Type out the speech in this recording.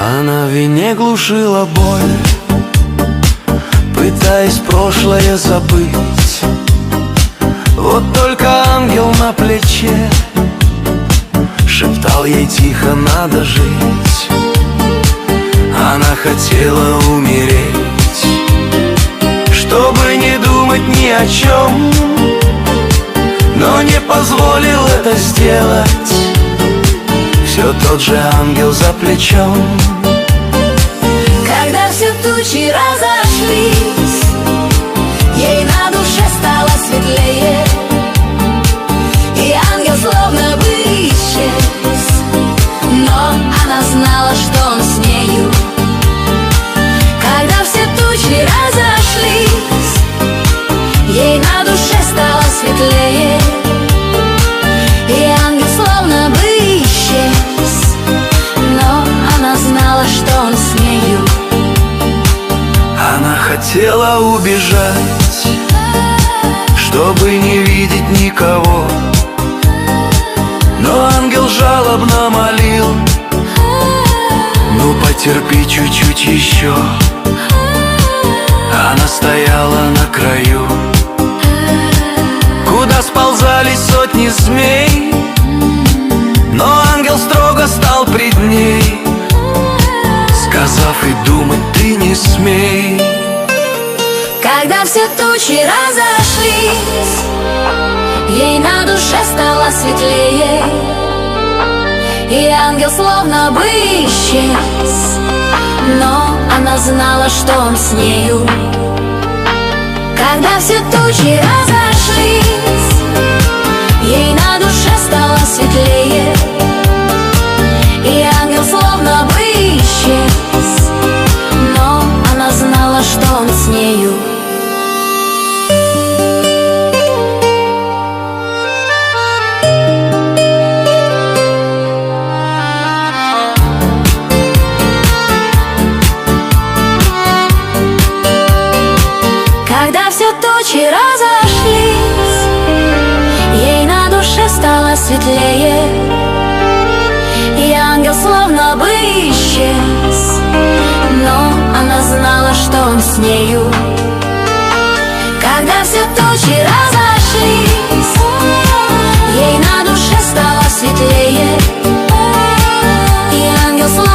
А на вине глушила боль, пытаясь прошлое забыть. Вот только ангел на плече шептал ей тихо: надо жить. Она хотела умереть, чтобы не думать ни о чем, но не позволил это сделать все тот же ангел за плечом. Когда все тучи разошлись, ей на душе стало светлее, и ангел словно бы исчез, но она знала, что он с нею. Когда все тучи разошлись, ей на душе стало светлее, и ангел словно бы исчез, но она знала, что он с нею. Она хотела убежать, чтобы не видеть никого, но ангел жалобно молил: ну потерпи чуть-чуть еще. Она стояла на краю, куда сползались сотни змей, но ангел строго стал пред ней, сказав: и думать ты не смей. Когда все тучи разошлись, ей на душе стало светлее, и ангел словно бы исчез, но она знала, что он с нею. Когда все тучи разошлись, ей на душе стало светлее, и ангел словно бы исчез, но она знала, что он с нею. Когда все тучи разошлись, ей на душе стало светлее, и ангел словно бы исчез, но она знала, что он с нею. Когда все тучи разошлись,